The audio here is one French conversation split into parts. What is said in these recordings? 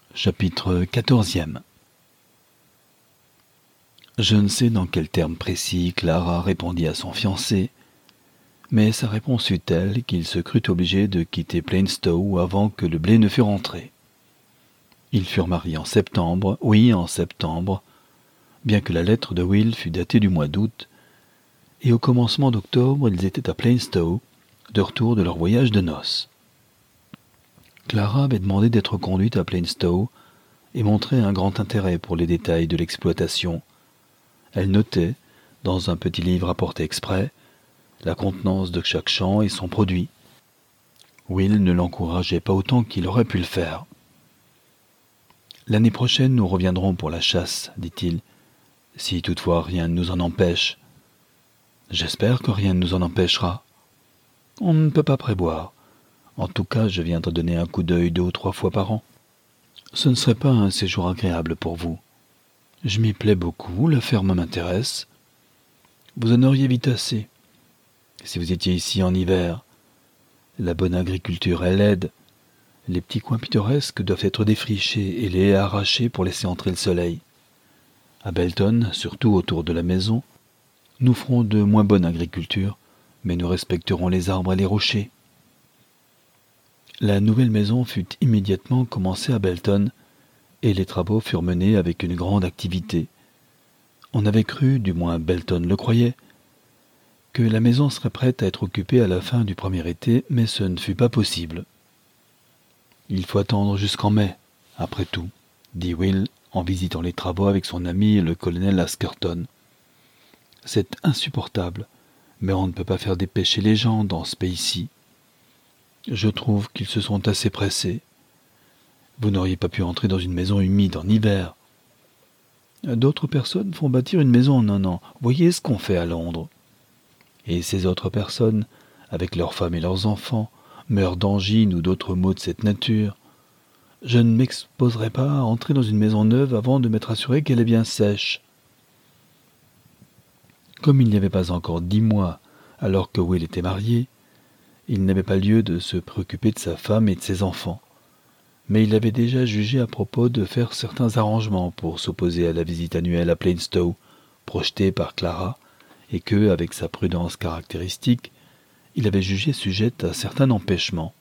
Chapitre 14e. Je ne sais dans quels termes précis Clara répondit à son fiancé, mais sa réponse fut telle qu'il se crut obligé de quitter Plainstow avant que le blé ne fût rentré. Ils furent mariés en septembre, bien que la lettre de Will fût datée du mois d'août, et au commencement d'octobre ils étaient à Plainstow, de retour de leur voyage de noces. Clara avait demandé d'être conduite à Plainstow et montrait un grand intérêt pour les détails de l'exploitation. Elle notait, dans un petit livre apporté exprès, la contenance de chaque champ et son produit. Will ne l'encourageait pas autant qu'il aurait pu le faire. « L'année prochaine, nous reviendrons pour la chasse, dit-il, si toutefois rien ne nous en empêche. »« J'espère que rien ne nous en empêchera. »« On ne peut pas prévoir. En tout cas, je viendrai donner un coup d'œil 2 ou 3 fois par an. Ce ne serait pas un séjour agréable pour vous. Je m'y plais beaucoup, la ferme m'intéresse. Vous en auriez vite assez. Si vous étiez ici en hiver, la bonne agriculture est laide. Les petits coins pittoresques doivent être défrichés et les haies arrachées pour laisser entrer le soleil. À Belton, surtout autour de la maison, nous ferons de moins bonne agriculture, mais nous respecterons les arbres et les rochers. La nouvelle maison fut immédiatement commencée à Belton, et les travaux furent menés avec une grande activité. On avait cru, du moins Belton le croyait, que la maison serait prête à être occupée à la fin du premier été, mais ce ne fut pas possible. « Il faut attendre jusqu'en mai, après tout, » dit Will en visitant les travaux avec son ami le colonel Askerton. « C'est insupportable, mais on ne peut pas faire dépêcher les gens dans ce pays-ci. Je trouve qu'ils se sont assez pressés. Vous n'auriez pas pu entrer dans une maison humide en hiver. D'autres personnes font bâtir une maison en un an. Voyez ce qu'on fait à Londres. Et ces autres personnes, avec leurs femmes et leurs enfants, meurent d'angine ou d'autres maux de cette nature. Je ne m'exposerai pas à entrer dans une maison neuve avant de m'être assuré qu'elle est bien sèche. » Comme il n'y avait pas encore 10 mois alors que Will était marié, il n'avait pas lieu de se préoccuper de sa femme et de ses enfants. Mais il avait déjà jugé à propos de faire certains arrangements pour s'opposer à la visite annuelle à Plainstow, projetée par Clara, et que, avec sa prudence caractéristique, il avait jugé sujette à certains empêchements.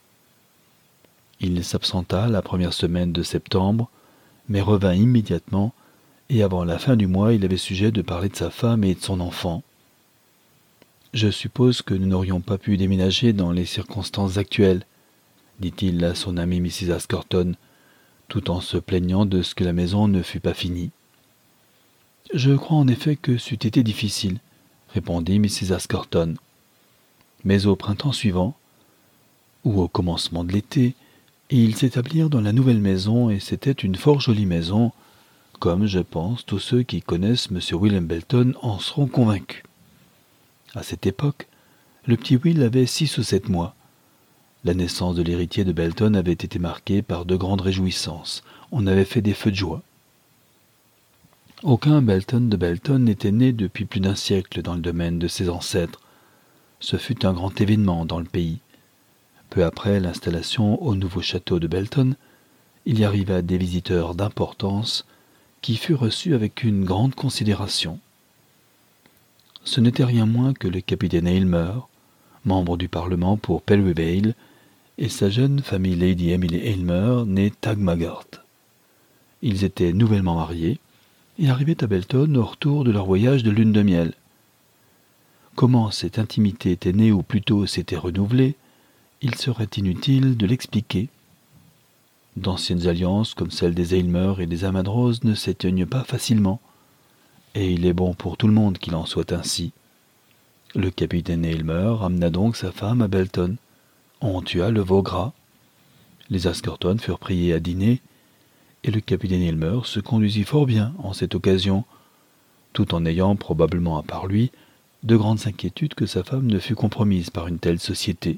Il s'absenta la première semaine de septembre, mais revint immédiatement, et avant la fin du mois, il avait sujet de parler de sa femme et de son enfant. « Je suppose que nous n'aurions pas pu déménager dans les circonstances actuelles, » dit-il à son ami Mrs. Askerton, tout en se plaignant de ce que la maison ne fût pas finie. « Je crois en effet que c'eût été difficile, » répondit Mrs. Askerton. Mais au printemps suivant, ou au commencement de l'été, ils s'établirent dans la nouvelle maison, et c'était une fort jolie maison, comme, je pense, tous ceux qui connaissent M. William Belton en seront convaincus. À cette époque, le petit Will avait 6 ou 7 mois. La naissance de l'héritier de Belton avait été marquée par de grandes réjouissances. On avait fait des feux de joie. Aucun Belton de Belton n'était né depuis plus d'1 siècle dans le domaine de ses ancêtres. Ce fut un grand événement dans le pays. Peu après l'installation au nouveau château de Belton, il y arriva des visiteurs d'importance qui furent reçus avec une grande considération. Ce n'était rien moins que le capitaine Aylmer, membre du Parlement pour Pelry-Vale, et sa jeune famille Lady Emily Aylmer, née Tagmagart. Ils étaient nouvellement mariés et arrivaient à Belton au retour de leur voyage de lune de miel. Comment cette intimité était née ou plutôt s'était renouvelée, il serait inutile de l'expliquer. D'anciennes alliances comme celles des Aylmer et des Amandrose ne s'éteignent pas facilement, et il est bon pour tout le monde qu'il en soit ainsi. Le capitaine Aylmer amena donc sa femme à Belton. On tua le veau gras. Les Askerton furent priés à dîner, et le capitaine Aylmer se conduisit fort bien en cette occasion, tout en ayant probablement à part lui de grandes inquiétudes que sa femme ne fût compromise par une telle société.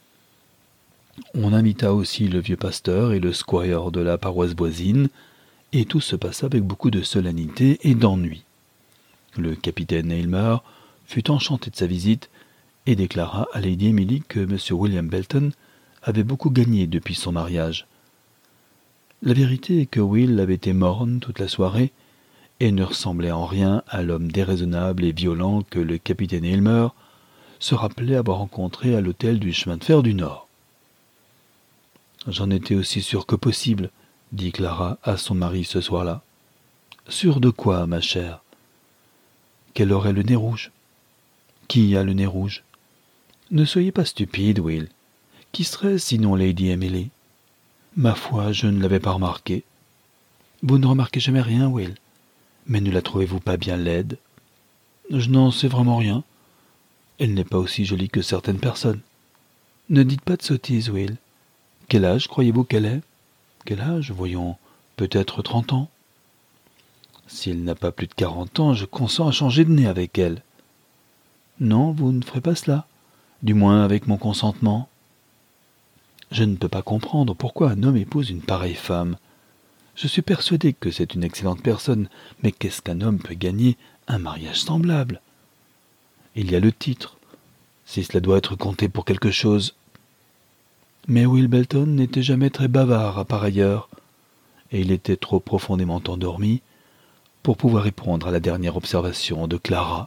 On invita aussi le vieux pasteur et le squire de la paroisse voisine, et tout se passa avec beaucoup de solennité et d'ennui. Le capitaine Aylmer fut enchanté de sa visite et déclara à Lady Emily que M. William Belton avait beaucoup gagné depuis son mariage. La vérité est que Will avait été morne toute la soirée et ne ressemblait en rien à l'homme déraisonnable et violent que le capitaine Aylmer se rappelait avoir rencontré à l'hôtel du chemin de fer du Nord. « J'en étais aussi sûre que possible, » dit Clara à son mari ce soir-là. « Sûre de quoi, ma chère ? Qu'elle aurait le nez rouge. » « Qui a le nez rouge ?»« Ne soyez pas stupide, Will. Qui serait sinon Lady Emily ? Ma foi, je ne l'avais pas remarqué. »« Vous ne remarquez jamais rien, Will. Mais ne la trouvez-vous pas bien laide ? » ?»« Je n'en sais vraiment rien. Elle n'est pas aussi jolie que certaines personnes. »« Ne dites pas de sottises, Will. Quel âge croyez-vous qu'elle ait ? » ?»« Quel âge ? Voyons, peut-être 30 ans. »« Si elle n'a pas plus de 40 ans, je consens à changer de nez avec elle. »« Non, vous ne ferez pas cela, du moins avec mon consentement. » Je ne peux pas comprendre pourquoi un homme épouse une pareille femme. Je suis persuadé que c'est une excellente personne, mais qu'est-ce qu'un homme peut gagner un mariage semblable ? Il y a le titre, si cela doit être compté pour quelque chose. Mais Will Belton n'était jamais très bavard par ailleurs, et il était trop profondément endormi pour pouvoir répondre à la dernière observation de Clara.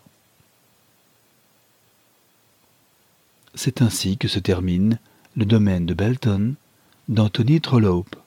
C'est ainsi que se termine le domaine de Belton d'Anthony Trollope.